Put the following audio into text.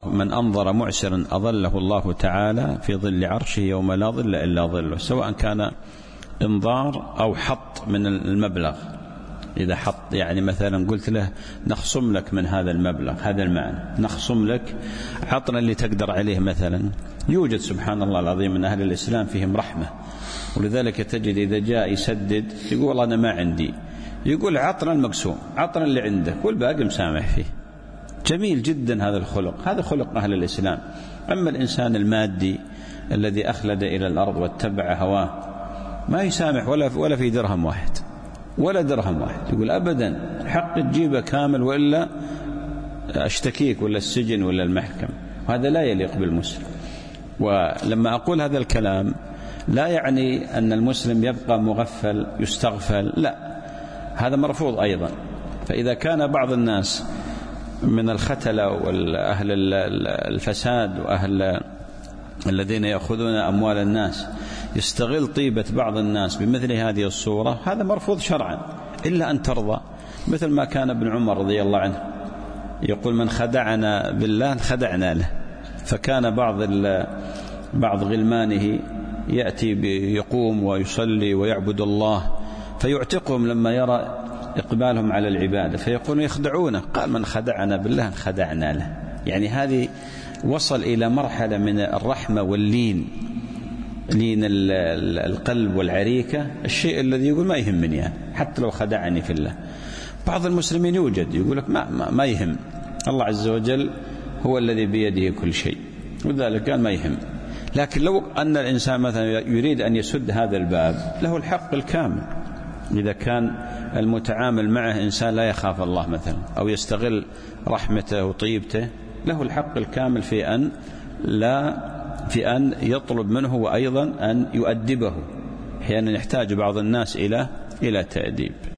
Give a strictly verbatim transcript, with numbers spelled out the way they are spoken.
من أنظر معسرا أظله الله تعالى في ظل عرشه يوم لا ظل إلا ظله، سواء كان انظار أو حط من المبلغ. إذا حط يعني مثلا قلت له نخصم لك من هذا المبلغ، هذا المعنى نخصم لك، عطنا اللي تقدر عليه مثلا. يوجد سبحان الله العظيم من أهل الإسلام فيهم رحمة، ولذلك تجد إذا جاء يسدد يقول والله أنا ما عندي، يقول عطنا المقسوم، عطنا اللي عندك والباقي مسامح فيه. جميل جدا هذا الخلق، هذا خلق أهل الإسلام. أما الإنسان المادي الذي أخلد إلى الأرض واتبع هواه ما يسامح ولا ولا في درهم واحد، ولا درهم واحد، يقول أبدا حق تجيبه كامل وإلا أشتكيك ولا السجن ولا المحكمة. وهذا لا يليق بالمسلم. ولما أقول هذا الكلام لا يعني أن المسلم يبقى مغفل يستغفل، لا، هذا مرفوض أيضا. فإذا كان بعض الناس من الختلة والأهل الفساد وأهل الذين يأخذون أموال الناس يستغل طيبة بعض الناس بمثل هذه الصورة، هذا مرفوض شرعا، إلا أن ترضى. مثل ما كان ابن عمر رضي الله عنه يقول من خدعنا بالله خدعنا له. فكان بعض بعض غلمانه يأتي يقوم ويصلي ويعبد الله فيعتقهم لما يرى إقبالهم على العبادة، فيقول يخدعونه. قال من خدعنا بالله خدعنا له. يعني هذه وصل إلى مرحلة من الرحمة واللين، لين القلب والعريكة، الشيء الذي يقول ما يهمني يعني حتى لو خدعني في الله. بعض المسلمين يوجد يقول لك ما, ما, ما يهم، الله عز وجل هو الذي بيده كل شيء، وذلك قال ما يهم. لكن لو أن الإنسان مثلا يريد أن يسد هذا الباب له الحق الكامل، إذا كان المتعامل معه إنسان لا يخاف الله مثلا أو يستغل رحمته وطيبته، له الحق الكامل في أن لا في أن يطلب منه، وأيضا أن يؤدبه. أحيانا يحتاج بعض الناس إلى إلى تأديب.